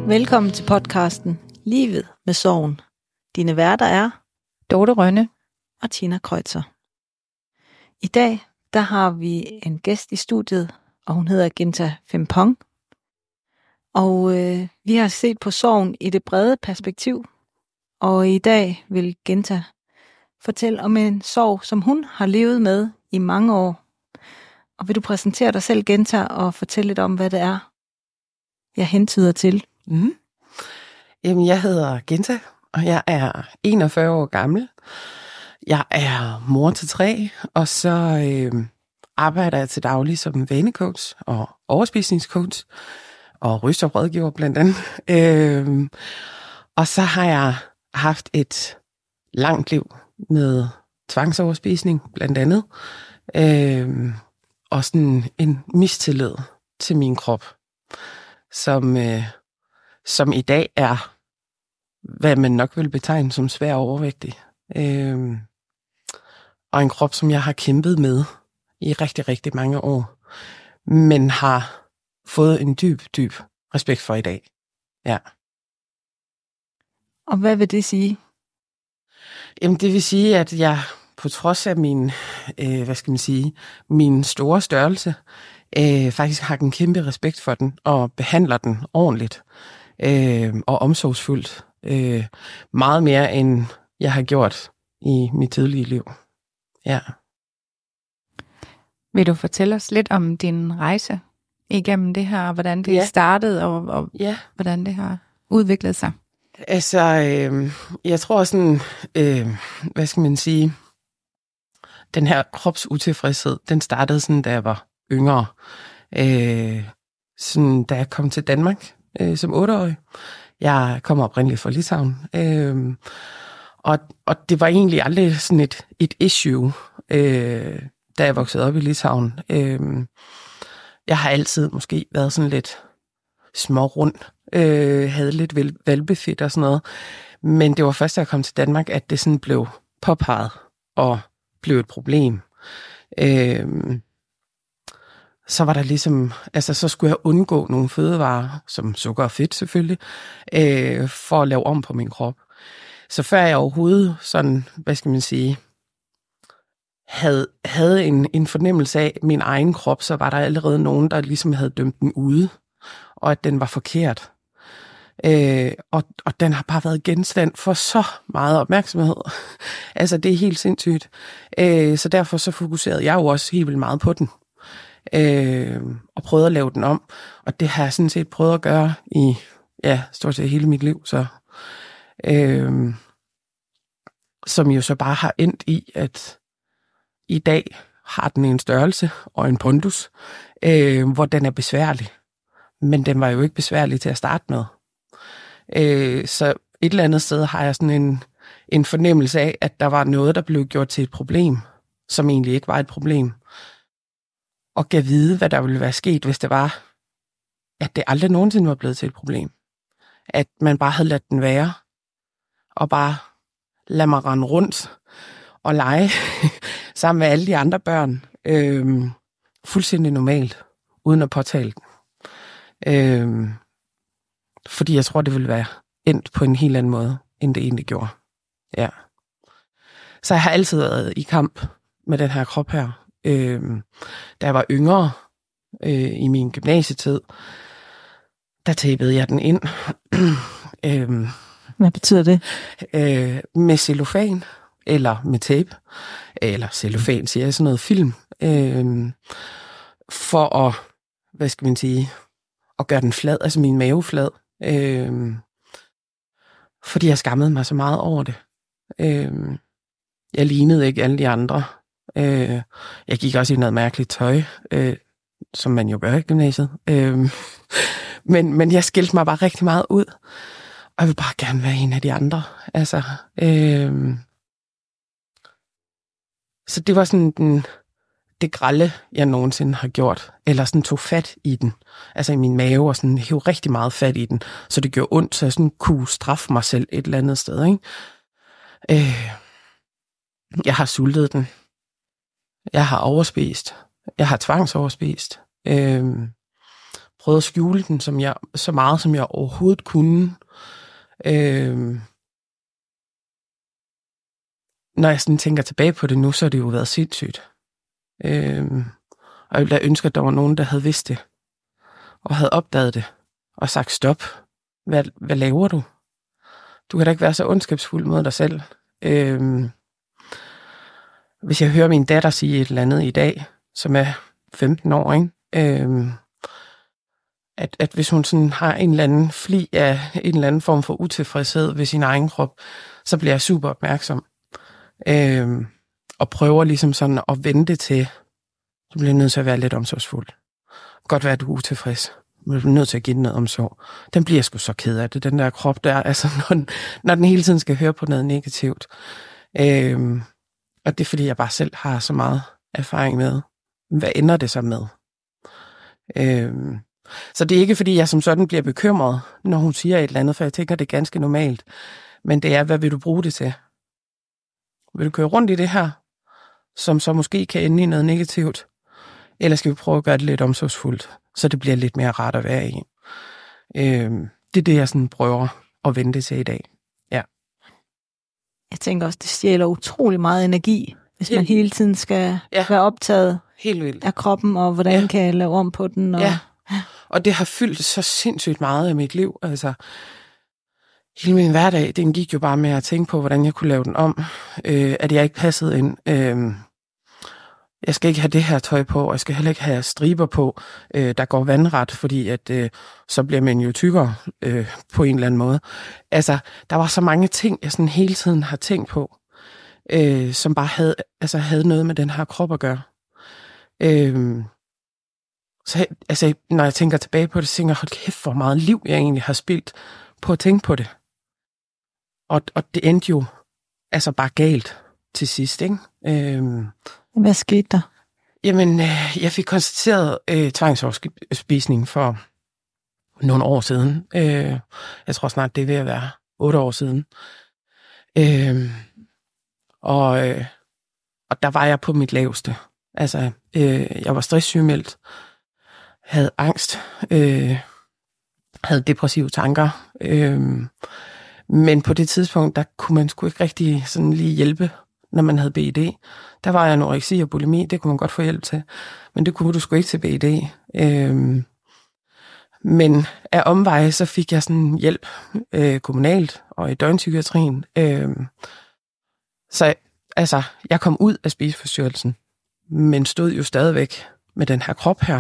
Velkommen til podcasten Livet med Sorgen. Dine værter er Dorte Rønne og Tina Kreutzer. I dag der har vi en gæst i studiet, og hun hedder Ginta Frimpong. Og vi har set på sorgen i det brede perspektiv. Og i dag vil Ginta fortælle om en sorg, som hun har levet med i mange år. Og vil du præsentere dig selv, Ginta, og fortælle lidt om, hvad det er, jeg hentyder til? Jamen, jeg hedder Ginta, og jeg er 41 år gammel. Jeg er mor til 3, og så arbejder jeg til daglig som vanecoach og overspisningscoach og rygsoprådgiver blandt andet. Og så har jeg haft et langt liv med tvangsoverspisning blandt andet, og sådan en mistillid til min krop, som i dag er, hvad man nok vil betegne som svær overvægtig. Og en krop, som jeg har kæmpet med i rigtig, rigtig mange år, men har fået en dyb respekt for i dag. Ja. Og hvad vil det sige? Jamen, det vil sige, at jeg på trods af min store størrelse, faktisk har en kæmpe respekt for den, og behandler den ordentligt og omsorgsfuldt. Meget mere, end jeg har gjort i mit tidlige liv. Ja. Vil du fortælle os lidt om din rejse igennem det her, hvordan det startede, og hvordan det har udviklet sig? Altså, jeg tror sådan, den her kropsutilfredshed, den startede sådan, da jeg var yngre. Sådan, da jeg kom til Danmark som 8-årig. Jeg kommer oprindeligt fra Litauen. Og det var egentlig aldrig sådan et issue, da jeg voksede op i Litauen. Jeg har altid måske været sådan lidt smårund, havde lidt hvalpefedt og sådan noget. Men det var først, da jeg kom til Danmark, at det sådan blev påpeget og blev et problem. Så var der ligesom, altså så skulle jeg undgå nogle fødevarer, som sukker og fedt selvfølgelig, for at lave om på min krop. Så før jeg overhovedet sådan, havde en fornemmelse af min egen krop, så var der allerede nogen, der ligesom havde dømt den ude, og at den var forkert. Og den har bare været genstand for så meget opmærksomhed. Altså det er helt sindssygt. Så derfor så fokuserede jeg jo også helt vildt meget på den. Og prøvede at lave den om. Og det har jeg sådan set prøvet at gøre i stort set hele mit liv. Så, som jo så bare har endt i, at i dag har den en størrelse og en pondus, hvor den er besværlig. Men den var jo ikke besværlig til at starte med. Så et eller andet sted har jeg sådan en fornemmelse af, at der var noget, der blev gjort til et problem, som egentlig ikke var et problem. Og gav vide, hvad der ville være sket, hvis det var, at det aldrig nogensinde var blevet til et problem. At man bare havde ladt den være, og bare lade mig rende rundt og lege sammen med alle de andre børn. Fuldstændig normalt, uden at påtale den. Fordi jeg tror, det ville være endt på en helt anden måde, end det egentlig gjorde. Ja. Så jeg har altid været i kamp med den her krop her. Da jeg var yngre i min gymnasietid, der tapede jeg den ind. Hvad betyder det? Med cellofan, eller med tape, eller cellofan, siger jeg, sådan noget film, for at, at gøre den flad, altså min mave flad, fordi jeg skammede mig så meget over det. Jeg lignede ikke alle de andre. Jeg gik også i noget mærkeligt tøj, som man jo gør i gymnasiet. Men jeg skilte mig bare rigtig meget ud. Og jeg vil bare gerne være en af de andre. Altså, så det var sådan det grælde, jeg nogensinde har gjort. Eller sådan tog fat i den. Altså i min mave, og sådan hævde rigtig meget fat i den. Så det gjorde ondt, så jeg sådan kunne straffe mig selv et eller andet sted. Ikke? Jeg har sultet den. Jeg har overspist. Jeg har tvangsoverspist. prøvet at skjule den så meget, som jeg overhovedet kunne. Når jeg sådan tænker tilbage på det nu, så har det jo været sindssygt. Og jeg ville da ønske, at der var nogen, der havde vidst det, og havde opdaget det, og sagt stop. Hvad laver du? Du kan da ikke være så ondskabsfuld mod dig selv. Hvis jeg hører min datter sige et eller andet i dag, som er 15 år, ikke? At hvis hun sådan har en eller anden fli af en eller anden form for utilfredshed ved sin egen krop, så bliver jeg super opmærksom. Og prøver ligesom sådan at vente til, du bliver nødt til at være lidt omsorgsfuld. Godt være, at du er utilfreds. Du bliver nødt til at give den noget omsorg. Den bliver sgu så ked af det, den der krop der, altså når den hele tiden skal høre på noget negativt. Og det er fordi, jeg bare selv har så meget erfaring med, hvad ender det så med? Så det er ikke fordi, jeg som sådan bliver bekymret, når hun siger et eller andet, for jeg tænker, det er ganske normalt. Men det er, hvad vil du bruge det til? Vil du køre rundt i det her, som så måske kan ende i noget negativt? Eller skal vi prøve at gøre det lidt omsorgsfuldt, så det bliver lidt mere rart at være i? Det er det, jeg sådan prøver at vente til i dag. Ja. Jeg tænker også, det stjæler utrolig meget energi, hvis man hele tiden skal være optaget helt vildt af kroppen, og hvordan kan jeg lave om på den. Og... Ja, og det har fyldt så sindssygt meget af mit liv. Altså, hele min hverdag, den gik jo bare med at tænke på, hvordan jeg kunne lave den om. At jeg ikke passede ind. Jeg skal ikke have det her tøj på, og jeg skal heller ikke have striber på, der går vandret, fordi at så bliver man jo tykkere på en eller anden måde. Altså, der var så mange ting, jeg sådan hele tiden har tænkt på, som bare havde noget med den her krop at gøre. Så altså, når jeg tænker tilbage på det, så tænker jeg, hold kæft, hvor meget liv jeg egentlig har spildt på at tænke på det. Og det endte jo altså bare galt til sidst, ikke? Hvad skete der? Jamen, jeg fik konstateret tvangsoverspisning for nogle år siden. Jeg tror snart, det er ved at være 8 år siden. Og der var jeg på mit laveste. Altså, jeg var stresssygemeldt, havde angst, havde depressive tanker. Men på det tidspunkt, der kunne man sgu ikke rigtig sådan lige hjælpe, når man havde BED. Der var anoreksi og bulimi, det kunne man godt få hjælp til. Men det kunne du sgu ikke til BED. Men af omveje, så fik jeg sådan hjælp kommunalt og i døgnpsykiatrien. Så altså, jeg kom ud af spiseforstyrrelsen, men stod jo stadigvæk med den her krop her.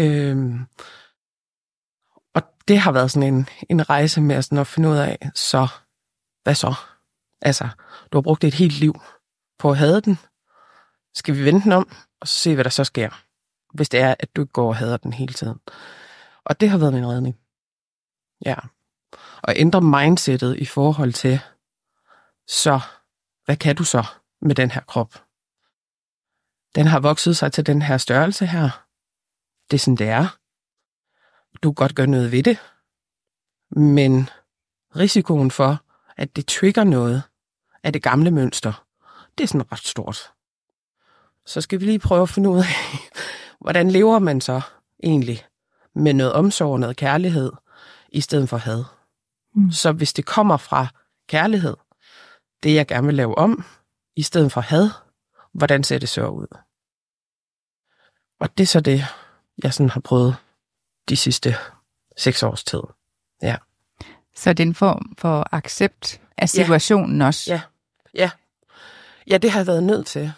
Og det har været sådan en rejse med sådan at finde ud af, så hvad så? Altså, du har brugt et helt liv på at hade den. Skal vi vende den om, og så se, hvad der så sker, hvis det er, at du ikke går og hader den hele tiden. Og det har været min redning. Ja. Og ændre mindsetet i forhold til, så hvad kan du så med den her krop? Den har vokset sig til den her størrelse her. Det er sådan, det er. Du kan godt gøre noget ved det, men risikoen for, at det trigger noget af det gamle mønster, det er sådan ret stort. Så skal vi lige prøve at finde ud af, hvordan lever man så egentlig med noget omsorg og noget kærlighed, i stedet for had. Så hvis det kommer fra kærlighed, det jeg gerne vil lave om, i stedet for had, hvordan ser det så ud? Og det er så det, jeg sådan har prøvet de sidste 6 års tid. Ja. Så det er en form for accept af situationen også? Ja, det har jeg været nødt til.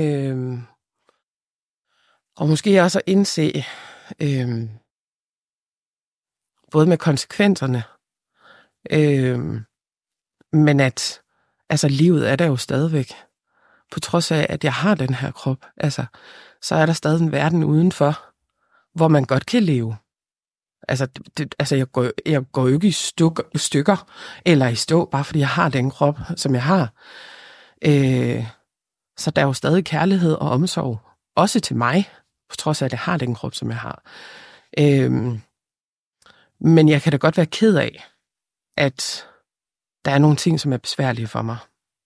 Og måske også at indse, både med konsekvenserne, men at altså, livet er der jo stadigvæk. På trods af, at jeg har den her krop, altså, så er der stadig en verden udenfor, hvor man godt kan leve. Altså, jeg går jo ikke i stykker eller i stå, bare fordi jeg har den krop, som jeg har. Så der er jo stadig kærlighed og omsorg, også til mig, på trods af, at jeg har den krop, som jeg har. Men jeg kan da godt være ked af, at der er nogle ting, som er besværlige for mig.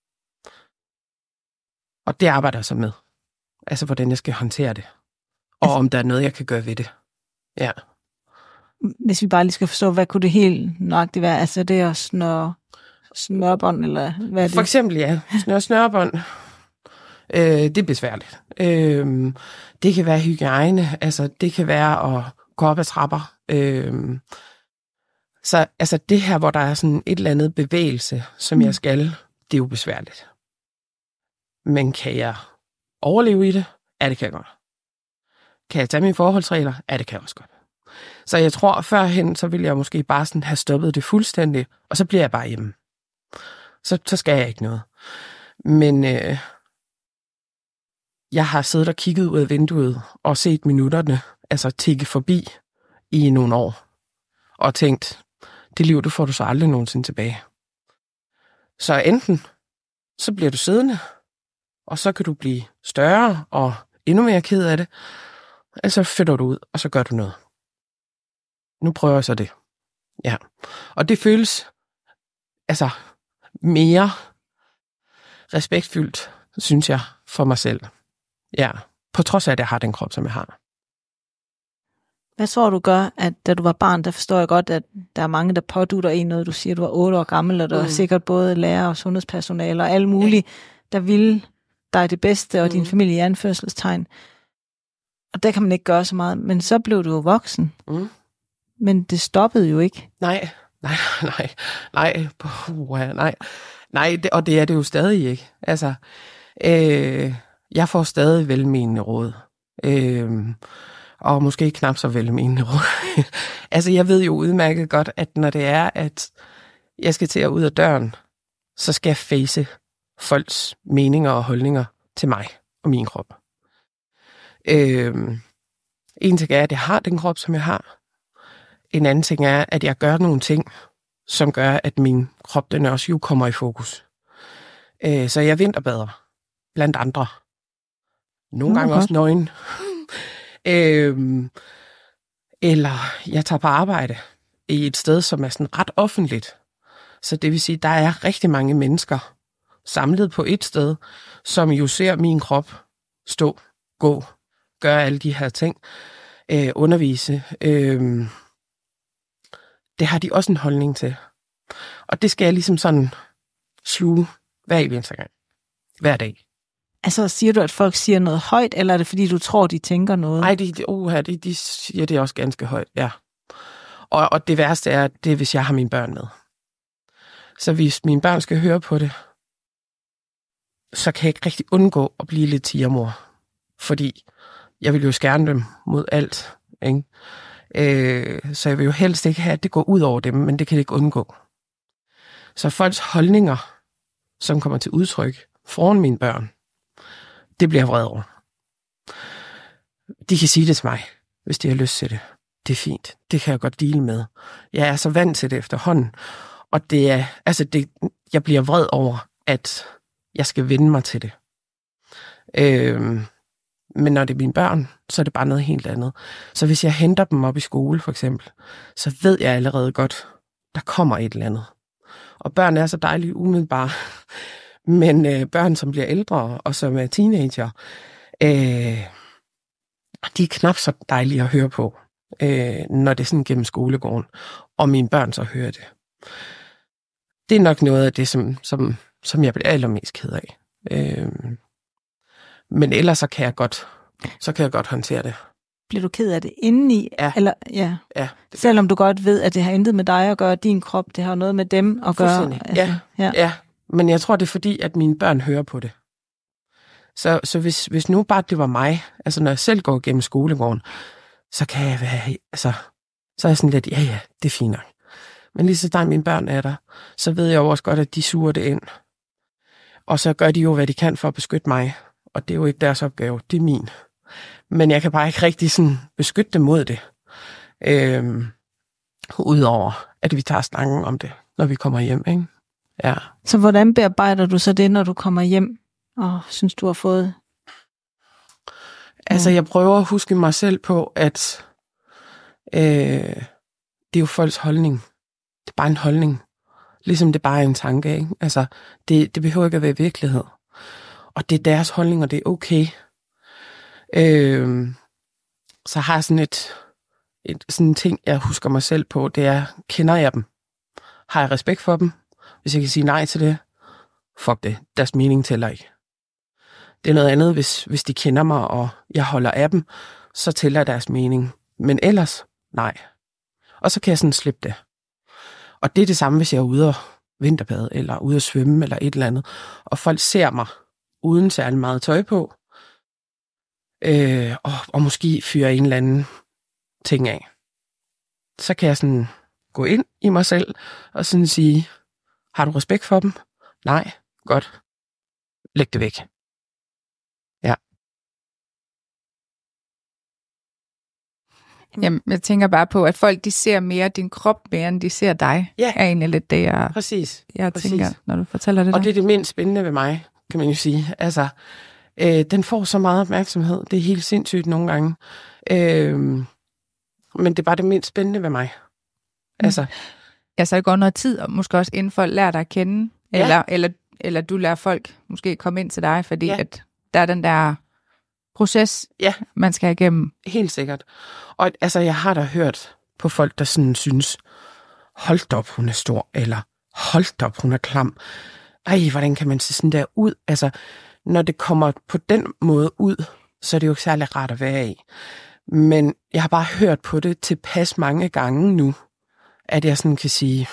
Og det arbejder jeg så med. Altså, hvordan jeg skal håndtere det. Og om der er noget, jeg kan gøre ved det. Ja. hvis vi bare lige skal forstå, hvad kunne det helt nøjagtigt være? Altså det at snørbånd, eller hvad er det? For eksempel, ja. Snørbånd. Det er besværligt. Det kan være hygiejne, altså det kan være at gå op ad trapper. Så altså det her, hvor der er sådan et eller andet bevægelse, som jeg skal, det er jo besværligt. Men kan jeg overleve i det? Ja, det kan jeg godt. Kan jeg tage mine forholdsregler? Ja, det kan jeg også godt. Så jeg tror, førhen, så ville jeg måske bare sådan have stoppet det fuldstændig, og så bliver jeg bare hjemme. Så skal jeg ikke noget. Men jeg har siddet og kigget ud af vinduet og set minutterne, altså tikke forbi i nogle år, og tænkt, det liv, det får du så aldrig nogensinde tilbage. Så enten, så bliver du siddende, og så kan du blive større og endnu mere ked af det, eller så finder du ud, og så gør du noget. Nu prøver jeg så det. Ja. Og det føles altså mere respektfyldt, synes jeg, for mig selv. Ja, på trods af, at jeg har den krop, som jeg har. Hvad tror du gør, at da du var barn, der forstår jeg godt, at der er mange, der pådutter en noget. Du siger, at du var 8 år gammel, og der var sikkert både lærer og sundhedspersonale og alle mulige, der ville dig det bedste, og din familie i anførselstegn. Og der kan man ikke gøre så meget. Men så blev du jo voksen. Men det stoppede jo ikke. Nej, og det er det jo stadig ikke. Altså, jeg får stadig velmenende råd. Og måske knap så velmenende råd. Altså, jeg ved jo udmærket godt, at når det er, at jeg skal til at ud af døren, så skal jeg face folks meninger og holdninger til mig og min krop. En ting er, at jeg har den krop, som jeg har. En anden ting er, at jeg gør nogle ting, som gør, at min krop, den også jo kommer i fokus. Så jeg vinterbader, blandt andre. Nogle gange også nøgen. Eller jeg tager på arbejde i et sted, som er sådan ret offentligt. Så det vil sige, der er rigtig mange mennesker samlet på et sted, som jo ser min krop stå, gå, gøre alle de her ting, undervise. Det har de også en holdning til. Og det skal jeg ligesom sådan sluge hver eneste gang. Hver dag. Altså, siger du, at folk siger noget højt, eller er det, fordi du tror, de tænker noget? Nej, de siger det også ganske højt, ja. Og det værste er, det er, hvis jeg har mine børn med. Så hvis mine børn skal høre på det, så kan jeg ikke rigtig undgå at blive lidt tigermor. Fordi jeg vil jo skærme dem mod alt, ikke? Så jeg vil jo helst ikke have, at det går ud over dem, men det kan det ikke undgå. Så folks holdninger, som kommer til udtryk foran mine børn, det bliver jeg vred over. De kan sige det til mig, hvis de har lyst til det. Det er fint. Det kan jeg godt deale med. Jeg er så vant til det efterhånden. Og det er, altså jeg bliver vred over, at jeg skal vende mig til det. Men når det er mine børn, så er det bare noget helt andet. Så hvis jeg henter dem op i skole, for eksempel, så ved jeg allerede godt, der kommer et eller andet. Og børn er så dejligt umiddelbare. Men børn, som bliver ældre og som er teenager, de er knap så dejlige at høre på, når det er sådan gennem skolegården. Og mine børn så hører det. Det er nok noget af det, som jeg bliver allermest ked af. Men ellers så kan jeg godt håndtere det. Bliver du ked af det indeni? Ja. Eller, ja. Ja, selvom du godt ved, at det har intet med dig at gøre, din krop, det har noget med dem at gøre. Altså, ja. Men jeg tror, det er fordi, at mine børn hører på det. Så hvis nu bare det var mig, altså når jeg selv går gennem skolegården, så kan jeg være, altså, så er jeg sådan lidt, ja, det er fint nok. Men lige så snart mine børn er der, så ved jeg jo også godt, at de suger det ind. Og så gør de jo, hvad de kan for at beskytte mig. Og det er jo ikke deres opgave, det er min. Men jeg kan bare ikke rigtig sådan beskytte dem mod det. Udover, at vi tager snakken om det, når vi kommer hjem, ikke? Ja. Så hvordan bearbejder du så det, når du kommer hjem, og synes, du har fået? Altså, jeg prøver at huske mig selv på, at det er jo folks holdning. Det er bare en holdning. Ligesom det bare er en tanke, ikke? Altså, det behøver ikke at være virkelighed. Og det er deres holdning, og det er okay. Så har jeg sådan sådan en ting, jeg husker mig selv på, det er, kender jeg dem? Har jeg respekt for dem? Hvis jeg kan sige nej til det, fuck det, deres mening tæller ikke. Det er noget andet, hvis de kender mig, og jeg holder af dem, så tæller deres mening. Men ellers, nej. Og så kan jeg sådan slippe det. Og det er det samme, hvis jeg er ude og vinterbade, eller ude at svømme, eller et eller andet, og folk ser mig uden særlig meget tøj på, og måske fyre en eller anden ting af. Så kan jeg sådan gå ind i mig selv, og sådan sige, har du respekt for dem? Nej, godt. Læg det væk. Ja. Jamen, jeg tænker bare på, at folk de ser mere din krop, mere end de ser dig. Ja, er egentlig lidt det, jeg tænker, når du fortæller det. Og det er det mindst spændende ved mig, kan man jo sige. Altså, den får så meget opmærksomhed. Det er helt sindssygt nogle gange. Men det er bare det mindst spændende ved mig. Altså. Ja, så er det godt noget tid, og måske også inden folk lærer dig at kende, ja. eller du lærer folk måske komme ind til dig, fordi at der er den der proces, man skal igennem. Helt sikkert. Og altså, jeg har da hørt på folk, der sådan synes, hold op, hun er stor, eller hold op, hun er klam. Ej, hvordan kan man se sådan der ud? Altså, når det kommer på den måde ud, så er det jo ikke særlig rart at være i. Men jeg har bare hørt på det tilpas mange gange nu, at jeg sådan kan sige,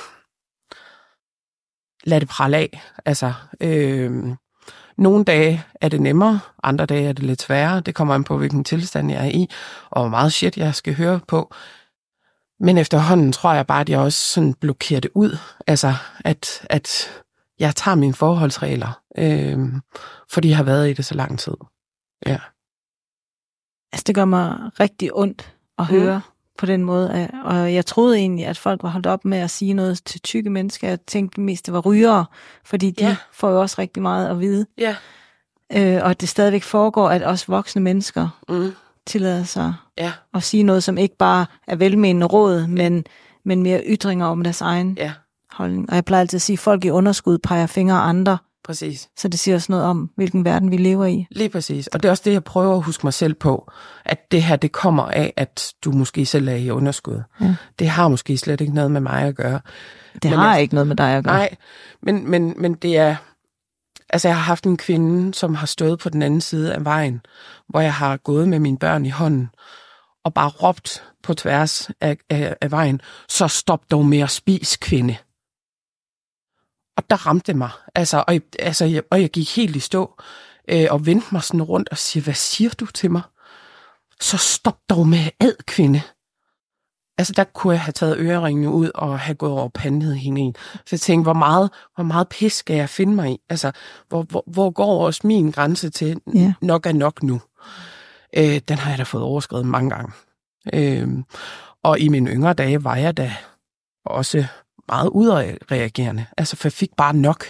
lad det prale af. Altså, nogle dage er det nemmere, andre dage er det lidt sværere. Det kommer an på, hvilken tilstand jeg er i, og hvor meget shit jeg skal høre på. Men efterhånden tror jeg bare, at jeg også sådan blokerer det ud. Altså, at jeg tager mine forholdsregler, fordi jeg har været i det så lang tid. Ja. Altså, det gør mig rigtig ondt at høre på den måde. Og jeg troede egentlig, at folk var holdt op med at sige noget til tykke mennesker. Jeg tænkte mest, det var rygere, fordi de får jo også rigtig meget at vide. Ja. Og at det stadigvæk foregår, at også voksne mennesker tillader sig at sige noget, som ikke bare er velmenende råd, men mere ytringer om deres egen holdning. Og jeg plejer altid at sige, at folk i underskud peger fingre af andre. Præcis. Så det siger også noget om, hvilken verden vi lever i. Lige præcis. Og det er også det, jeg prøver at huske mig selv på, at det her, det kommer af, at du måske selv er i underskud. Ja. Det har måske slet ikke noget med mig at gøre. Det har ikke noget med dig at gøre. Nej, men det er. Altså, jeg har haft en kvinde, som har stået på den anden side af vejen, hvor jeg har gået med mine børn i hånden, og bare råbt på tværs af vejen, så stop dog med at spise, kvinde. Og der ramte det mig. Og jeg gik helt i stå, og vendte mig sådan rundt og siger, hvad siger du til mig? Så stop dog med ad, kvinde. Altså, der kunne jeg have taget øreringene ud og have gået over pandet hende en. Så jeg tænkte, hvor meget pis skal jeg finde mig i? Altså, hvor går også min grænse til nok er nok nu? Den har jeg da fået overskredet mange gange. Og i mine yngre dage var jeg da også meget udreagerende. Altså, for jeg fik bare nok.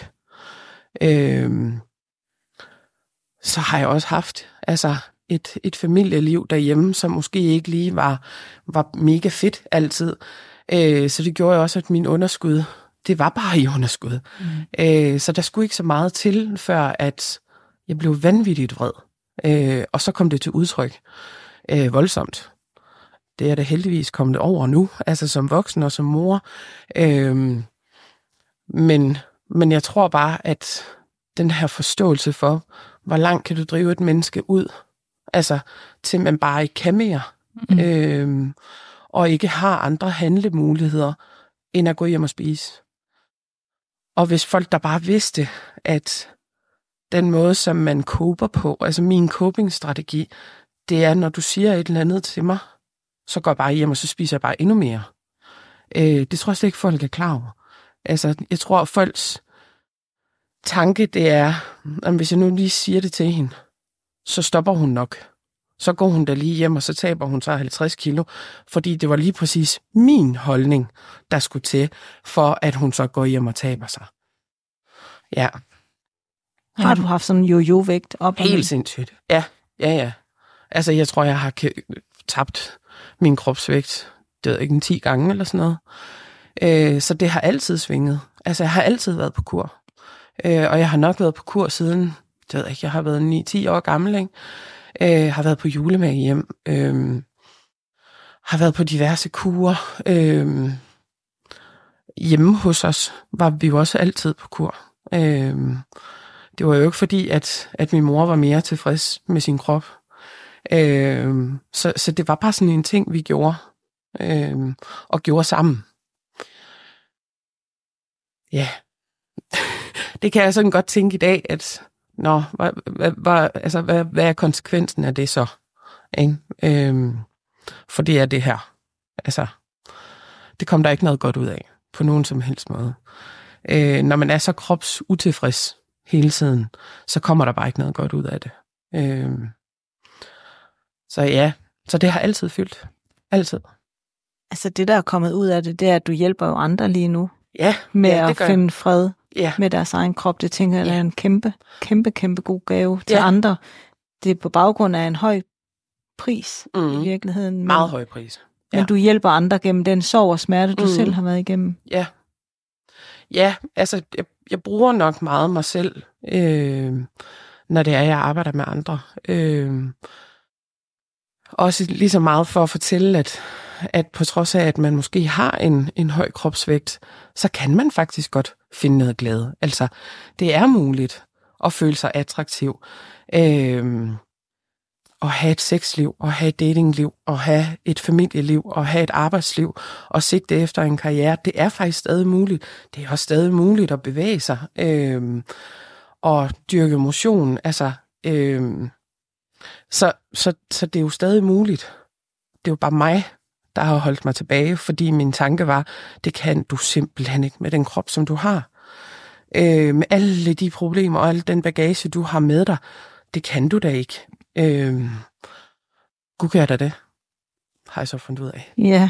Så har jeg også haft et familieliv derhjemme, som måske ikke lige var mega fedt altid. Så det gjorde også, at min underskud, det var bare i underskud. Så der skulle ikke så meget til, før at jeg blev vanvittigt vred. Og så kom det til udtryk voldsomt. Det er det heldigvis kommet over nu, altså som voksen og som mor. Men jeg tror bare, at den her forståelse for, hvor langt kan du drive et menneske ud, altså til man bare ikke kan mere, og ikke har andre handlemuligheder, end at gå hjem og spise. Og hvis folk der bare vidste, at den måde, som man coper på, altså min coping-strategi, det er, når du siger et eller andet til mig, så går jeg bare hjem, og så spiser jeg bare endnu mere. Det tror jeg slet ikke, folk er klar over. Altså, jeg tror, at folks tanke, det er, at hvis jeg nu lige siger det til hende, så stopper hun nok. Så går hun da lige hjem, og så taber hun så 50 kilo, fordi det var lige præcis min holdning, der skulle til, for at hun så går hjem og taber sig. Ja. Har du haft sådan en jojo-vægt op? Helt sindssygt. Ja. Altså, jeg tror, jeg har tabt min kropsvægt, det ved ikke, 10 gange eller sådan noget. Så det har altid svinget. Altså, jeg har altid været på kur. Og jeg har nok været på kur siden, det ved jeg ikke, jeg har været 9-10 år gammel, ikke? Har været på julemag hjem. har været på diverse kurer. Hjemme hos os var vi jo også altid på kur. Det var jo ikke fordi, at min mor var mere tilfreds med sin krop. Så det var bare sådan en ting, vi gjorde. Og gjorde sammen. Ja. Det kan jeg sådan godt tænke i dag, at hvad er konsekvensen af det så? Ikke? For det er det her. Altså, det kom der ikke noget godt ud af, på nogen som helst måde. Når man er så kropsutilfreds hele tiden, så kommer der bare ikke noget godt ud af det. Så det har altid fyldt. Altid. Altså det, der er kommet ud af det, det er, at du hjælper jo andre lige nu. Ja, med at finde fred ja. Med deres egen krop. Det tænker jeg, er en kæmpe god gave til andre. Det er på baggrund af en høj pris i virkeligheden. Meget høj pris. Ja. Men du hjælper andre gennem den sorg og smerte, du selv har været igennem. Ja. Ja, altså jeg bruger nok meget mig selv, når det er, jeg arbejder med andre. Også lige så meget for at fortælle, at på trods af, at man måske har en høj kropsvægt, så kan man faktisk godt finde noget glæde. Altså, det er muligt at føle sig attraktiv. At have et sexliv, og have et datingliv, og have et familieliv, og have et arbejdsliv, og sigte efter en karriere. Det er faktisk stadig muligt. Det er også stadig muligt at bevæge sig. Og dyrke motion. Altså, så det er jo stadig muligt. Det er jo bare mig, der har holdt mig tilbage, fordi min tanke var, det kan du simpelthen ikke med den krop, som du har. Med alle de problemer og al den bagage, du har med dig, det kan du da ikke. Gud gør da det, har jeg så fundet ud af. Ja.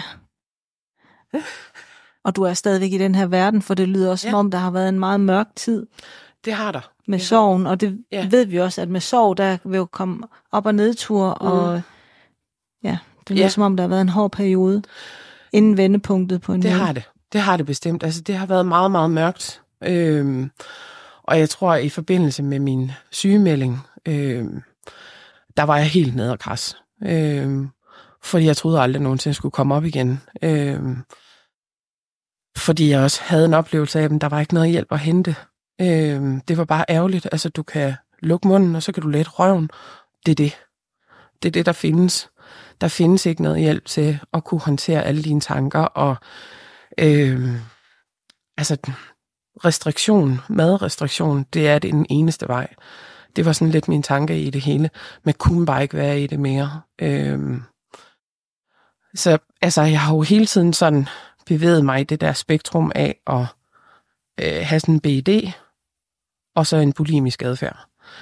Og du er stadigvæk i den her verden, for det lyder også som om, der har været en meget mørk tid. Det har der. Med sorgen, og det ved vi også, at med sorg, der vil jo komme op- og nedtur, og det lyder som om, der har været en hård periode inden vendepunktet på en måde. Det har det bestemt. Altså, det har været meget, meget mørkt. Og jeg tror, i forbindelse med min sygemelding, der var jeg helt nede og kras. Fordi jeg troede aldrig nogensinde skulle komme op igen. Fordi jeg også havde en oplevelse af, at der var ikke noget hjælp at hente. Det var bare ærgerligt. Altså, du kan lukke munden, og så kan du lette røven. Det er det. Det er det, der findes. Der findes ikke noget hjælp til at kunne håndtere alle dine tanker. Og madrestriktion, det er den eneste vej. Det var sådan lidt min tanke i det hele. Men kunne bare ikke være i det mere. Så altså, jeg har jo hele tiden sådan bevæget mig i det der spektrum af at have sådan en BED, og så en bulimisk adfærd.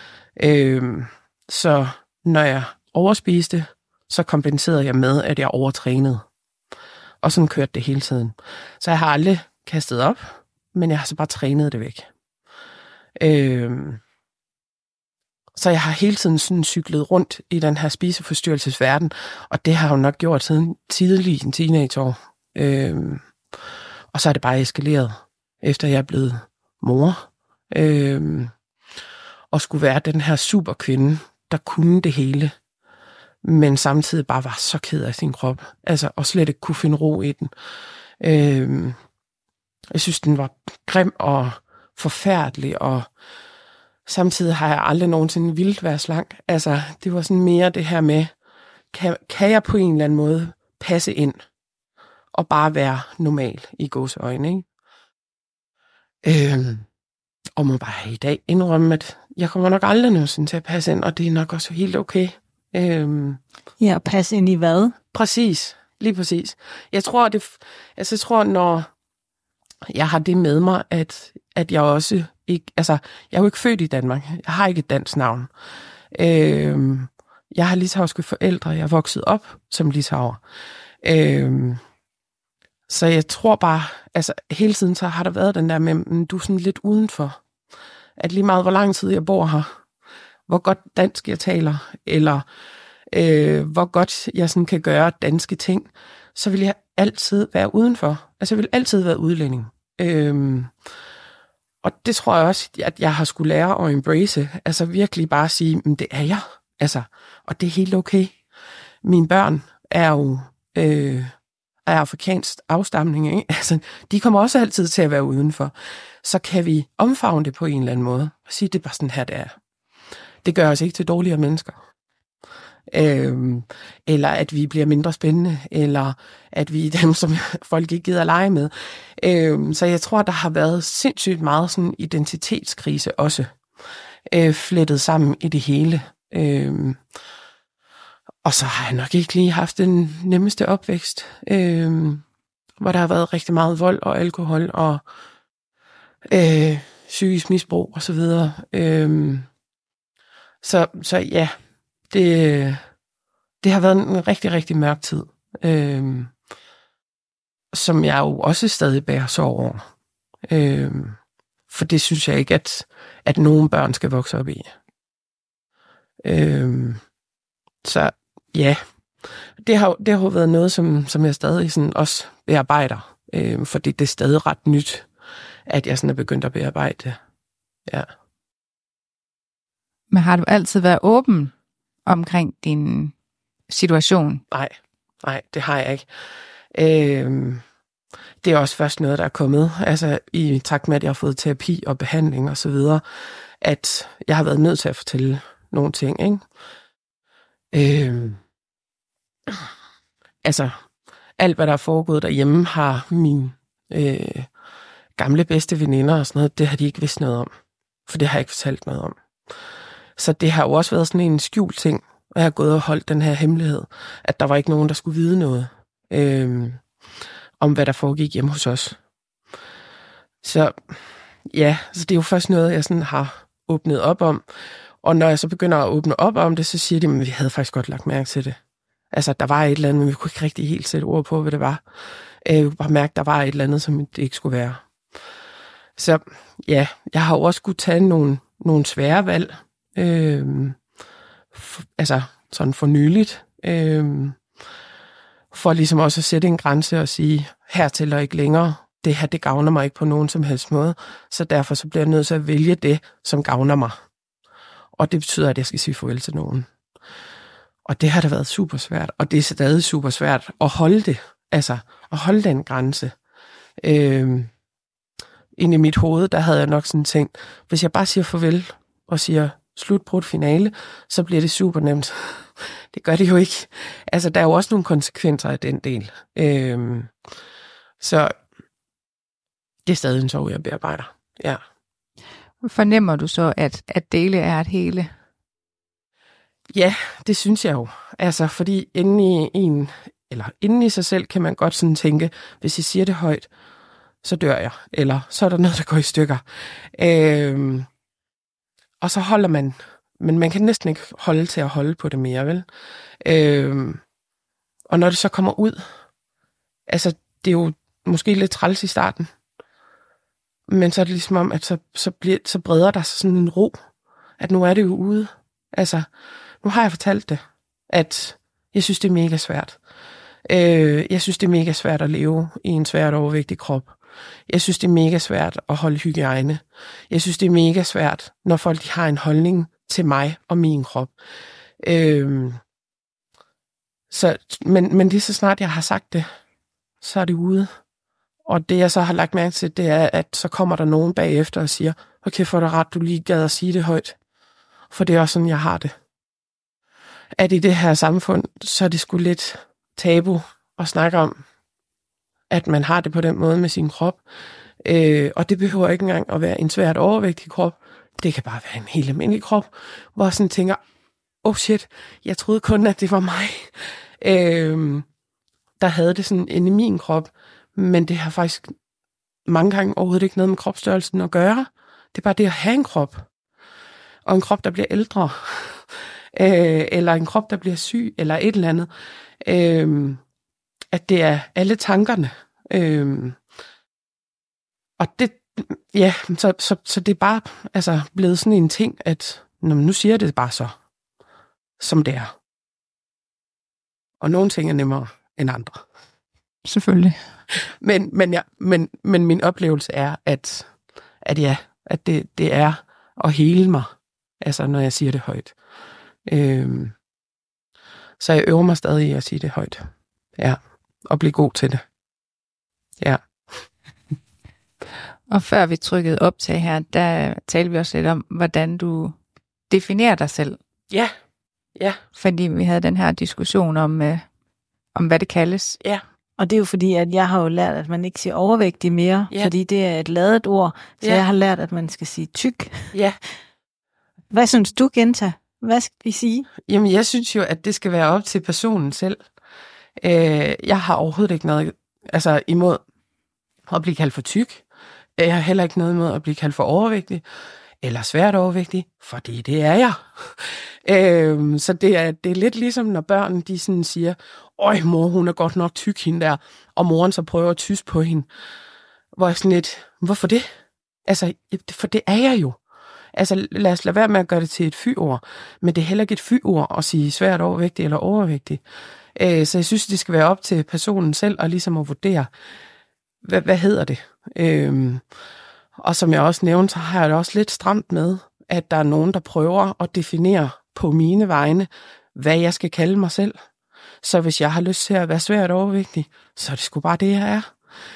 Så når jeg overspiste, så kompenserede jeg med, at jeg overtrænede. Og sådan kørte det hele tiden. Så jeg har aldrig kastet op, men jeg har så bare trænet det væk. Så jeg har hele tiden sådan cyklet rundt i den her spiseforstyrrelsesverden, og det har jeg jo nok gjort siden tidlig en teenageår. Og så er det bare eskaleret, efter jeg er blevet mor. Og skulle være den her superkvinde, der kunne det hele, men samtidig bare var så ked af sin krop. Altså, og slet ikke kunne finde ro i den. Jeg synes, den var grim og forfærdelig, og samtidig har jeg aldrig nogensinde vildt være slank. Altså, det var sådan mere det her med, kan jeg på en eller anden måde passe ind, og bare være normal i gåseøjne, ikke? Og må bare i dag indrømme, at jeg kommer nok aldrig nogensinde til at passe ind, og det er nok også helt okay. Ja, passe ind i hvad? Præcis, lige præcis. Jeg tror, når jeg har det med mig, at jeg også ikke, altså, jeg er jo ikke født i Danmark. Jeg har ikke et dansk navn. Jeg har litauiske forældre. Jeg er vokset op som litauer. Så jeg tror bare, altså hele tiden så har der været den der med, du er sådan lidt udenfor. At lige meget hvor lang tid jeg bor her, hvor godt dansk jeg taler, eller hvor godt jeg sådan kan gøre danske ting, så vil jeg altid være udenfor. Altså jeg vil altid være udlænding. Og det tror jeg også, at jeg har skulle lære at embrace. Altså virkelig bare sige, det er jeg. Altså, og det er helt okay. Mine børn er jo af afrikansk afstamning, ikke? Altså, de kommer også altid til at være udenfor. Så kan vi omfavne det på en eller anden måde, og sige, det er bare sådan her, det er. Det gør os ikke til dårligere mennesker. Eller at vi bliver mindre spændende, eller at vi er dem, som folk ikke gider at lege med. Så jeg tror, der har været sindssygt meget sådan identitetskrise også, flettet sammen i det hele. Og så har jeg nok ikke lige haft den nemmeste opvækst, hvor der har været rigtig meget vold og alkohol og psykisk misbrug og så videre. Så ja, det har været en rigtig, rigtig mørk tid, som jeg jo også stadig bærer sorg over. For det synes jeg ikke, at nogen børn skal vokse op i. Så ja, det har jo været noget, som jeg stadig sådan også bearbejder, fordi det er stadig ret nyt, at jeg sådan er begyndt at bearbejde det. Ja. Men har du altid været åben omkring din situation? Nej, det har jeg ikke. Det er også først noget, der er kommet, altså i takt med, at jeg har fået terapi og behandling og så videre, at jeg har været nødt til at fortælle nogle ting, ikke? Altså, alt hvad der er foregået derhjemme, har mine gamle bedste veninder og sådan noget, det har de ikke vidst noget om. For det har jeg ikke fortalt noget om. Så det har jo også været sådan en skjult ting, og jeg har gået og holdt den her hemmelighed, at der var ikke nogen, der skulle vide noget om, hvad der foregik hjemme hos os. Så ja, så det er jo først noget, jeg sådan har åbnet op om. Og når jeg så begynder at åbne op om det, så siger de, at vi havde faktisk godt lagt mærke til det. Altså, der var et eller andet, men vi kunne ikke rigtig helt sætte ord på, hvad det var. Jeg kunne bare mærke, at der var et eller andet, som det ikke skulle være. Så ja, jeg har jo også skulle tage nogle svære valg. Altså, sådan for nyligt. For ligesom også at sætte en grænse og sige, hertil og ikke længere. Det her, det gavner mig ikke på nogen som helst måde. Så derfor så bliver jeg nødt til at vælge det, som gavner mig. Og det betyder, at jeg skal sige farvel til nogen. Og det har da været super svært, og det er stadig super svært at holde det. Altså, at holde den grænse. Inde i mit hoved, der havde jeg nok sådan tænkt, hvis jeg bare siger farvel og siger slutbrudt finale, så bliver det super nemt. Det gør det jo ikke. Altså, der er jo også nogle konsekvenser af den del. Så det er stadig en sorg, jeg bearbejder. Ja. Fornemmer du så, at dele er et hele? Ja, det synes jeg jo. Altså, fordi inden i sig selv kan man godt sådan tænke, hvis jeg siger det højt, så dør jeg. Eller så er der noget, der går i stykker. Og så holder man, men man kan næsten ikke holde til at holde på det mere, vel? Og når det så kommer ud, altså, det er jo måske lidt træls i starten, men så er det ligesom om, at så breder der sig sådan en ro, at nu er det jo ude. Altså, nu har jeg fortalt det, at jeg synes, det er mega svært. Jeg synes, det er mega svært at leve i en svært overvægtig krop. Jeg synes, det er mega svært at holde hygiejne. Jeg synes, det er mega svært, når folk har en holdning til mig og min krop. Men lige så snart jeg har sagt det, så er det ude. Og det, jeg så har lagt mærke til, det er, at så kommer der nogen bagefter og siger, okay, for dig ret, du lige gad at sige det højt. For det er også sådan, jeg har det. At i det her samfund, så er det sgu lidt tabu at snakke om, at man har det på den måde med sin krop. Og det behøver ikke engang at være en svært overvægtig krop. Det kan bare være en helt almindelig krop, hvor jeg sådan tænker, oh shit, jeg troede kun, at det var mig, der havde det sådan inde i min krop. Men det har faktisk mange gange overhovedet ikke noget med kropsstørrelsen at gøre. Det er bare det at have en krop. Og en krop, der bliver ældre. Eller en krop, der bliver syg, eller et eller andet. At det er alle tankerne. Og det, ja, så det er bare altså, blevet sådan en ting, at nu siger jeg det bare så, som det er. Og nogle ting er nemmere end andre. Selvfølgelig. Men min oplevelse er, at det er at hele mig, altså når jeg siger det højt. Så jeg øver mig stadig i at sige det højt. Ja, og blive god til det. Ja. Og før vi trykkede op til her, der talte vi også lidt om, hvordan du definerer dig selv. Ja. Ja. Fordi vi havde den her diskussion om hvad det kaldes. Ja. Og det er jo fordi, at jeg har jo lært, at man ikke siger overvægtig mere, fordi det er et ladet ord. Så jeg har lært, at man skal sige tyk. Ja. Hvad synes du, Genta? Hvad skal vi sige? Jamen, jeg synes jo, at det skal være op til personen selv. Jeg har overhovedet ikke noget imod at blive kaldt for tyk. Jeg har heller ikke noget imod at blive kaldt for overvægtig, eller svært overvægtig, fordi det er jeg. Så det er lidt ligesom, når børn de sådan siger, øj mor, hun er godt nok tyk, hende der, og moren så prøver at tysse på hende. Hvor jeg sådan lidt, hvorfor det? Altså, for det er jeg jo. Altså, lad os lade være med at gøre det til et fy-ord, men det er heller ikke et fy-ord at sige svært overvægtig eller overvægtig. Så jeg synes, det skal være op til personen selv, og ligesom at vurdere, hvad hedder det? Og som jeg også nævnte, så har jeg det også lidt stramt med, at der er nogen, der prøver at definere på mine vegne, hvad jeg skal kalde mig selv. Så hvis jeg har lyst til at være svært overvægtig, så er det sgu bare det, jeg er.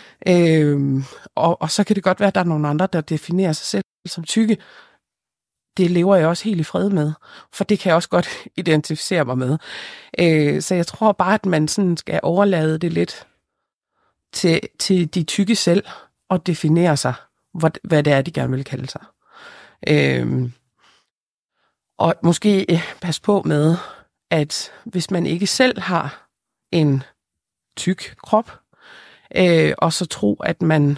Og så kan det godt være, at der er nogle andre, der definerer sig selv som tykke. Det lever jeg også helt i fred med, for det kan jeg også godt identificere mig med. Så jeg tror bare, at man sådan skal overlade det lidt til de tykke selv, og definere sig, hvad det er, de gerne vil kalde sig. Og måske pas på med, at hvis man ikke selv har en tyk krop, og så tro, at man,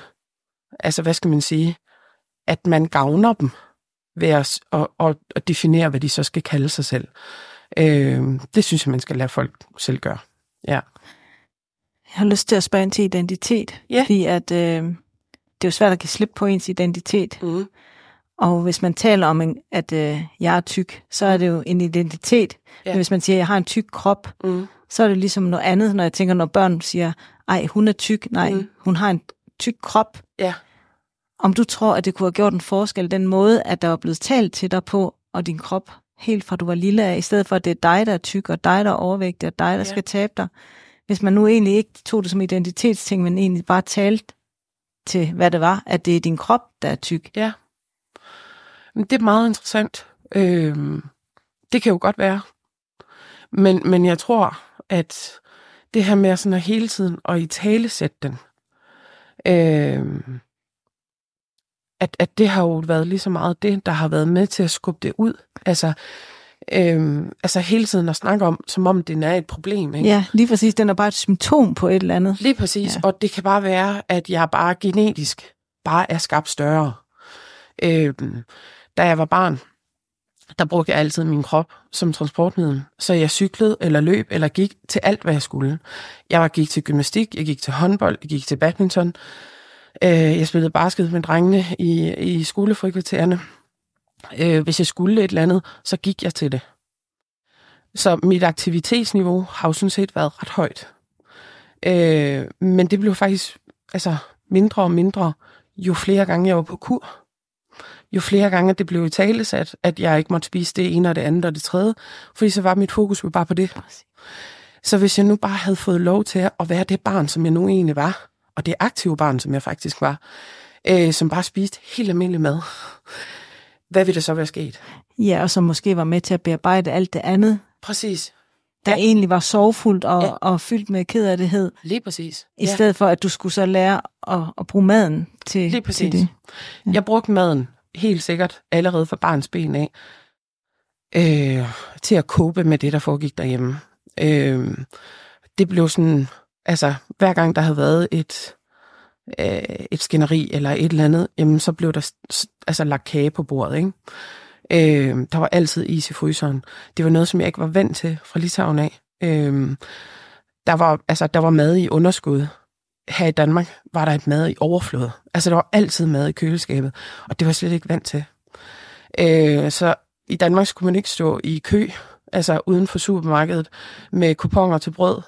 at man gavner dem ved at definere, hvad de så skal kalde sig selv. Det synes jeg, man skal lade folk selv gøre. Ja. Jeg har lyst til at spørge ind til identitet, fordi at, det er jo svært at give slip på ens identitet. Mm. Og hvis man taler om, at jeg er tyk, så er det jo en identitet. Ja. Men hvis man siger, at jeg har en tyk krop, så er det ligesom noget andet, når jeg tænker, når børn siger, ej, hun er tyk, nej, hun har en tyk krop. Ja. Om du tror, at det kunne have gjort en forskel, den måde, at der var blevet talt til dig på, og din krop, helt fra du var lille af, i stedet for, at det er dig, der er tyk, og dig, der er overvægtig, og dig, der skal tabe dig. Hvis man nu egentlig ikke tog det som identitetsting, men egentlig bare talte til, hvad det var, at det er din krop, der er tyk. Ja. Det er meget interessant. Det kan jo godt være. Men jeg tror, at det her med sådan at hele tiden og italesætte den, at det har jo været lige så meget det, der har været med til at skubbe det ud. Altså hele tiden at snakke om, som om det er et problem. Ikke? Ja, lige præcis. Den er bare et symptom på et eller andet. Lige præcis. Ja. Og det kan bare være, at jeg bare genetisk bare er skabt større. Da jeg var barn, der brugte jeg altid min krop som transportmiddel. Så jeg cyklede eller løb eller gik til alt, hvad jeg skulle. Jeg gik til gymnastik, jeg gik til håndbold, jeg gik til badminton. Jeg spillede basket med drengene i skolefrikvartererne. Hvis jeg skulle et eller andet, så gik jeg til det. Så mit aktivitetsniveau har jo sådan set været ret højt. Men det blev faktisk mindre og mindre, jo flere gange jeg var på kur. Jo flere gange det blev italesat, at jeg ikke måtte spise det ene og det andet og det tredje, fordi så var mit fokus jo bare på det. Så hvis jeg nu bare havde fået lov til at være det barn, som jeg nu egentlig var, og det aktive barn, som jeg faktisk var, som bare spiste helt almindelig mad, hvad ville der så være sket? Ja, og som måske var med til at bearbejde alt det andet. Præcis. Der egentlig var sorgfuldt og fyldt med kederlighed. Lige præcis. I stedet for, at du skulle så lære at bruge maden til, lige præcis. Til det. Ja. Jeg brugte maden helt sikkert allerede fra barns ben af, til at cope med det, der foregik derhjemme. Det blev sådan, hver gang der havde været et skænderi eller et eller andet, jamen så blev der lagt kage på bordet, ikke? Der var altid is i fryseren. Det var noget, som jeg ikke var vant til fra Litauen af. Der var mad i underskud. Her i Danmark var der et mad i overflod. Der var altid mad i køleskabet, og det var jeg slet ikke vant til. Så i Danmark skulle man ikke stå i kø, uden for supermarkedet, med kuponer til brød.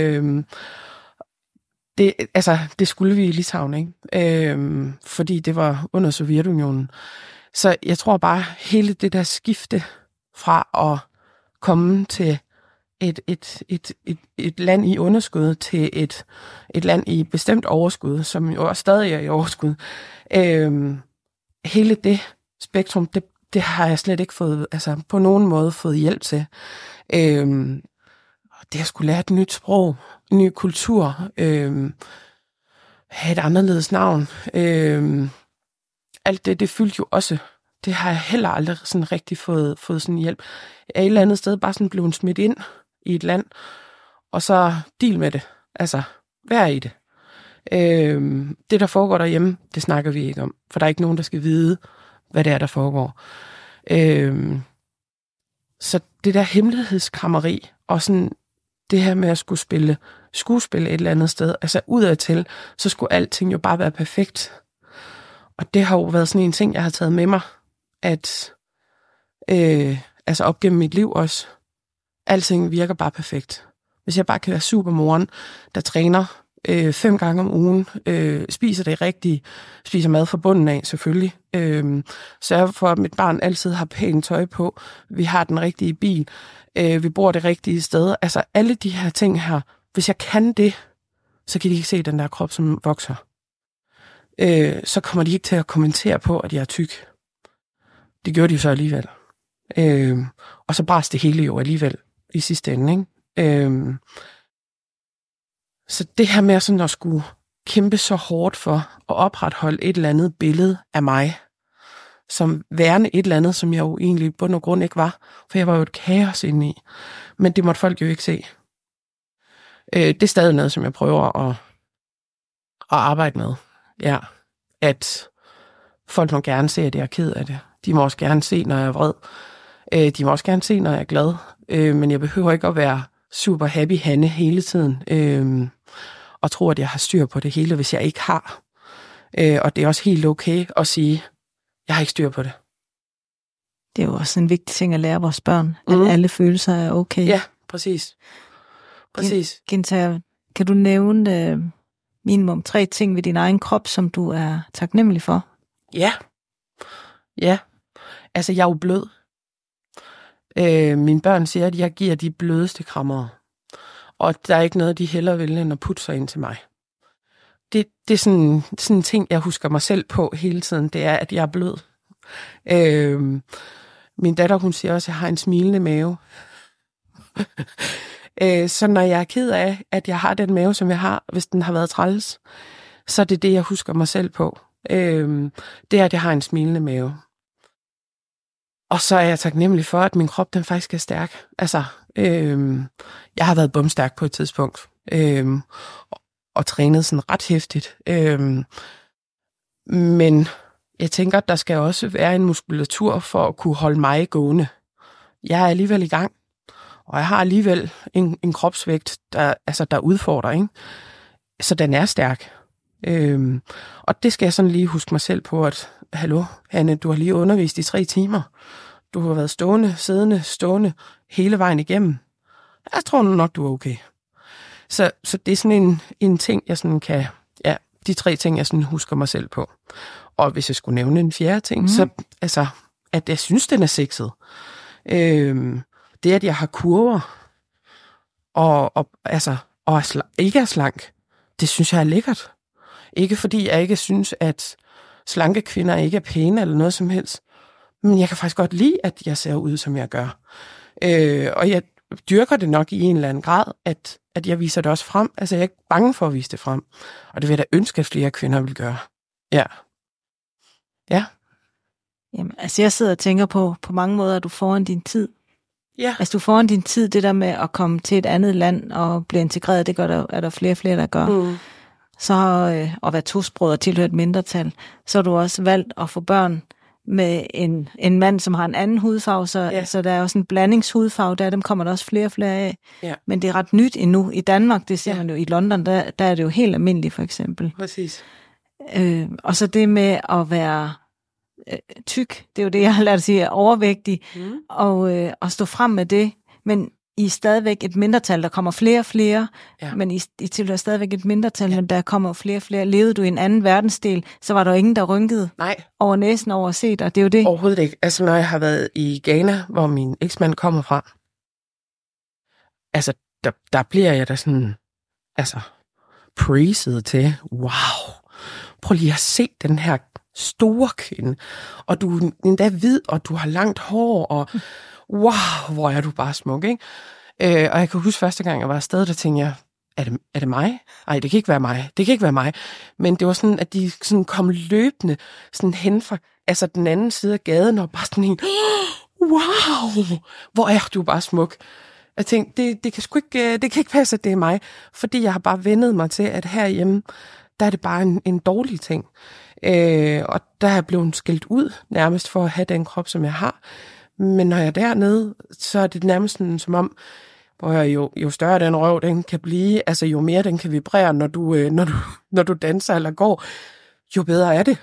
Det skulle vi i Litauen, ikke? Fordi det var under Sovjetunionen. Så jeg tror bare, hele det der skifte fra at komme til et land i underskud til et land i bestemt overskud, som jo også stadig er i overskud. Hele det spektrum, det har jeg slet ikke fået, altså på nogen måde fået hjælp til. Det at skulle lære et nyt sprog, en ny kultur, have et anderledes navn. Alt det fyldte jo også. Det har jeg heller aldrig sådan rigtig fået sådan hjælp. Jeg er et eller andet sted bare sådan blevet smidt ind i et land, og så deal med det. Altså, vær i det. Det, der foregår derhjemme, det snakker vi ikke om, for der er ikke nogen, der skal vide, hvad det er, der foregår. Så det der hemmelighedskrammeri, og sådan det her med at skulle spille skuespil et eller andet sted, altså udadtil, så skulle alting jo bare være perfekt. Og det har jo været sådan en ting, jeg har taget med mig, at altså op gennem mit liv også, alting virker bare perfekt. Hvis jeg bare kan være supermoren, der træner 5 gange om ugen, spiser det rigtige, spiser mad fra bunden af selvfølgelig, sørger for, at mit barn altid har pænt tøj på, vi har den rigtige bil, vi bor det rigtige sted. Altså alle de her ting her, hvis jeg kan det, så kan de ikke se den der krop, som vokser. Så kommer de ikke til at kommentere på, at jeg er tyk. Det gjorde de jo så alligevel. Og så brast det hele jo alligevel i sidste ende, ikke? Så det her med sådan at skulle kæmpe så hårdt for at opretholde et eller andet billede af mig, som værende et eller andet, som jeg jo egentlig i bund og grund ikke var, for jeg var jo et kaos inde i. Men det måtte folk jo ikke se. Det er stadig noget, som jeg prøver at arbejde med. Ja, at folk må gerne se, at jeg er ked af det. De må også gerne se, når jeg er vred. De må også gerne se, når jeg er glad. Men jeg behøver ikke at være super happy Hanne hele tiden. Og tro, at jeg har styr på det hele, hvis jeg ikke har. Og det er også helt okay at sige, jeg har ikke styr på det. Det er jo også en vigtig ting at lære vores børn, at alle følelser er okay. Ja, præcis. Ginta, kan du nævne minimum 3 ting ved din egen krop, som du er taknemmelig for? Ja. Altså, jeg er jo blød. Mine børn siger, at jeg giver de blødeste krammer. Og der er ikke noget, de hellere vil, end at putte sig ind til mig. Det er sådan en ting, jeg husker mig selv på hele tiden, det er, at jeg er blød. Min datter, hun siger også, at jeg har en smilende mave. Så når jeg er ked af, at jeg har den mave, som jeg har, hvis den har været træls, så er det det, jeg husker mig selv på. Det er, at jeg har en smilende mave. Og så er jeg taknemmelig for, at min krop, den faktisk er stærk. Altså, jeg har været bumstærk på et tidspunkt, og trænet sådan ret hæftigt. Men jeg tænker, at der skal også være en muskulatur for at kunne holde mig gående. Jeg er alligevel i gang, og jeg har alligevel en kropsvægt, der udfordrer, ikke? Så den er stærk. Og det skal jeg sådan lige huske mig selv på, at hallo, Hanne, du har lige undervist i 3 timer. Du har været stående hele vejen igennem. Jeg tror nok, du er okay. Så det er sådan en ting, jeg sådan kan, ja, de 3 ting, jeg sådan husker mig selv på. Og hvis jeg skulle nævne en 4. ting, så altså, at jeg synes, den er sexet. Det, at jeg har kurver, og ikke er slank, det synes jeg er lækkert. Ikke fordi jeg ikke synes, at slanke kvinder ikke er pæne eller noget som helst. Men jeg kan faktisk godt lide, at jeg ser ud, som jeg gør. Og jeg dyrker det nok i en eller anden grad, at jeg viser det også frem. Altså, jeg er ikke bange for at vise det frem. Og det vil jeg da ønske, at flere kvinder vil gøre. Ja. Jamen, altså, jeg sidder og tænker på mange måder, at du foran din tid. Ja. Altså, du foran din tid, det der med at komme til et andet land og blive integreret, det er der flere der gør. Så at være tosproget og tilhøre et mindretal, så har du også valgt at få børn med en mand, som har en anden hudfarve, så der er også en blandingshudfarve, dem kommer der også flere af. Ja. Men det er ret nyt endnu. I Danmark, det ser man jo i London, der er det jo helt almindeligt, for eksempel. Præcis. Og så det med at være tyk, det er jo det, jeg har lært at sige, er overvægtig, og stå frem med det, men I er stadigvæk et mindretal, der kommer flere, men I tilhører stadigvæk et mindretal, men der kommer flere. Levede du i en anden verdensdel, så var der jo ingen, der rynkede over næsen over at se dig. Det er jo det. Overhovedet ikke. Altså, når jeg har været i Ghana, hvor min eksmand kommer fra, altså, der bliver jeg da sådan, altså, praised til, wow, prøv lige at se den her store kvinde, og du er endda hvid, og du har langt hår, og wow, hvor er du bare smuk, ikke? Og jeg kan huske første gang, jeg var afsted, der tænkte jeg, er det mig? Ej, det kan ikke være mig. Det kan ikke være mig. Men det var sådan, at de sådan kom løbende sådan hen fra altså den anden side af gaden, og bare sådan en, wow, hvor er du bare smuk. Jeg tænkte, det kan ikke passe, at det er mig, fordi jeg har bare vendet mig til, at herhjemme, der er det bare en dårlig ting. Og der er jeg blevet skældt ud nærmest for at have den krop, som jeg har. Men når jeg er dernede, så er det nærmest sådan, som om, hvor jo større den røv den kan blive, altså jo mere den kan vibrere, når du danser eller går, jo bedre er det.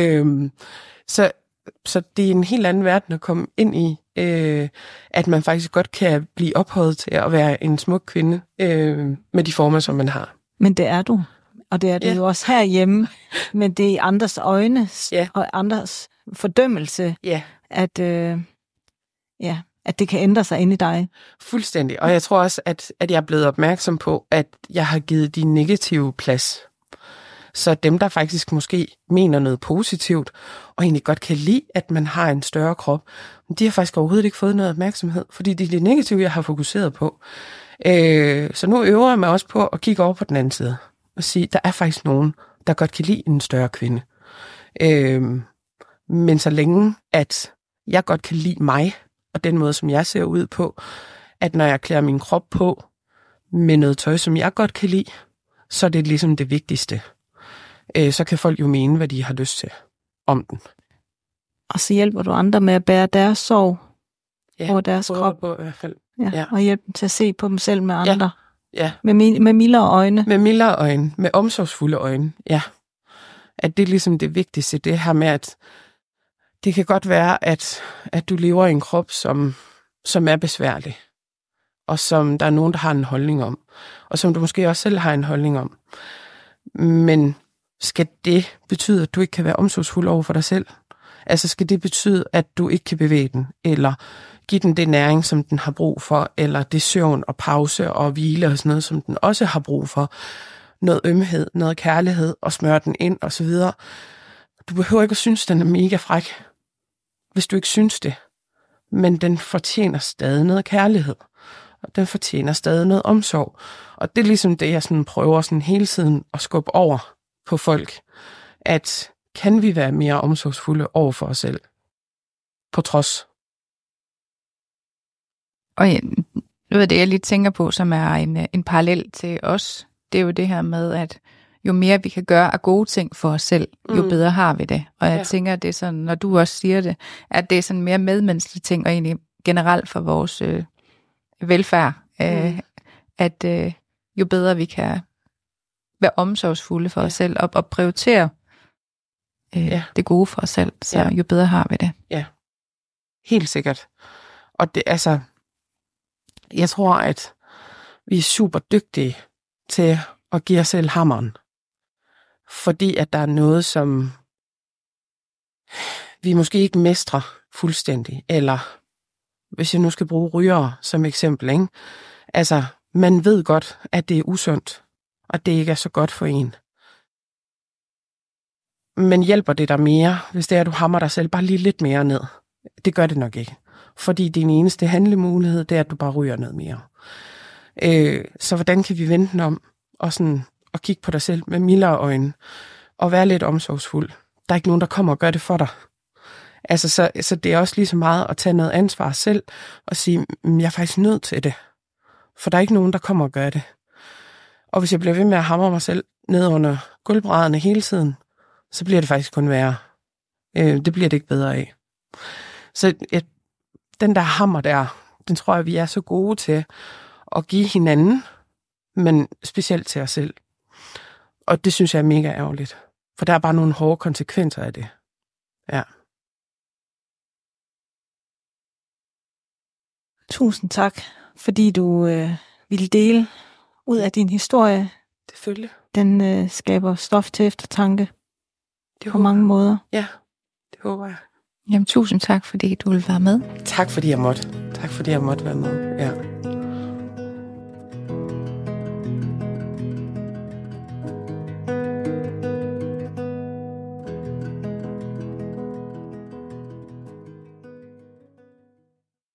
Så det er en helt anden verden at komme ind i, at man faktisk godt kan blive ophøjet til at være en smuk kvinde med de former, som man har. Men det er du, og det er du jo også herhjemme, men det er i andres øjne og andres fordømmelse, at det kan ændre sig inde i dig. Fuldstændig, og jeg tror også, at jeg er blevet opmærksom på, at jeg har givet de negative plads. Så dem, der faktisk måske mener noget positivt, og egentlig godt kan lide, at man har en større krop, de har faktisk overhovedet ikke fået noget opmærksomhed, fordi det er det negative, jeg har fokuseret på. Så nu øver jeg mig også på at kigge over på den anden side, og sige, der er faktisk nogen, der godt kan lide en større kvinde. Men så længe, at jeg godt kan lide mig, og den måde, som jeg ser ud på, at når jeg klæder min krop på med noget tøj, som jeg godt kan lide, så er det ligesom det vigtigste. Så kan folk jo mene, hvad de har lyst til om den. Og så hjælper du andre med at bære deres sorg over deres krop. På, i hvert fald. Ja. Og hjælpe dem til at se på dem selv med andre. Ja. Med mildere øjne. Med mildere øjne. Med omsorgsfulde øjne. Ja. At det er ligesom det vigtigste. Det her med, at det kan godt være, at du lever i en krop, som er besværlig. Og som der er nogen, der har en holdning om. Og som du måske også selv har en holdning om. Men skal det betyde, at du ikke kan være omsorgsfuld over for dig selv? Altså skal det betyde, at du ikke kan bevæge den, eller give den det næring, som den har brug for, eller det søvn og pause og hvile og sådan noget, som den også har brug for? Noget ømhed, noget kærlighed, og smøre den ind og så videre. Du behøver ikke at synes, den er mega fræk, hvis du ikke synes det. Men den fortjener stadig noget kærlighed, og den fortjener stadig noget omsorg. Og det er ligesom det, jeg sådan prøver sådan hele tiden at skubbe over på folk, at kan vi være mere omsorgsfulde over for os selv, på trods. Og noget af det, jeg lige tænker på, som er en parallel til os, det er jo det her med, at jo mere vi kan gøre af gode ting for os selv, jo bedre har vi det. Og jeg tænker, at det er sådan, når du også siger det, at det er sådan mere medmenneskelige ting, og egentlig generelt for vores velfærd, at jo bedre vi kan være omsorgsfulde for os selv, og prioritere det gode for os selv, så jo bedre har vi det. Ja, helt sikkert. Og det, altså, jeg tror, at vi er super dygtige til at give os selv hammeren. Fordi at der er noget, som vi måske ikke mestrer fuldstændig. Eller hvis jeg nu skal bruge rygere som eksempel, ikke? Altså, man ved godt, at det er usundt, og det ikke er så godt for en. Men hjælper det dig mere, hvis det er, at du hammer dig selv bare lige lidt mere ned? Det gør det nok ikke. Fordi din eneste handlemulighed, det er, at du bare ryger noget mere. Så hvordan kan vi vende den om, og kigge på dig selv med mildere øjne, og være lidt omsorgsfuld? Der er ikke nogen, der kommer og gør det for dig. Altså, så det er også lige så meget at tage noget ansvar selv, og sige, jeg er faktisk nødt til det. For der er ikke nogen, der kommer og gør det. Og hvis jeg bliver ved med at hamre mig selv ned under gulvbrædderne hele tiden, så bliver det faktisk kun værre. Det bliver det ikke bedre af. Så den der hammer der, den tror jeg, vi er så gode til at give hinanden, men specielt til os selv. Og det synes jeg er mega ærgerligt. For der er bare nogle hårde konsekvenser af det. Ja. Tusind tak, fordi du ville dele ud af din historie. Selvfølgelig. Den skaber stof til eftertanke på mange måder. Ja, det håber jeg. Jamen, tusind tak, fordi du ville være med. Tak, fordi jeg måtte. Tak, fordi jeg måtte være med. Ja.